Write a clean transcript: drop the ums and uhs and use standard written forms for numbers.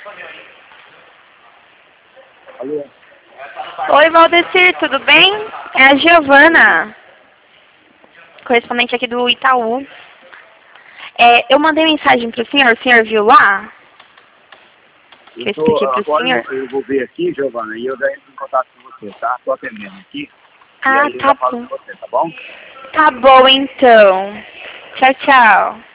Alô? Oi, Valdecir, tudo bem? É a Giovana, correspondente aqui do Itaú. Eu mandei mensagem pro senhor, o senhor viu lá? Que eu expliquei pro senhor. Eu vou ver aqui, Giovana, e eu já entro em contato com você, tá? Estou atendendo aqui. Ah, e aí eu tá já falo bom. com você, tá bom? Tá bom, então. Tchau, tchau.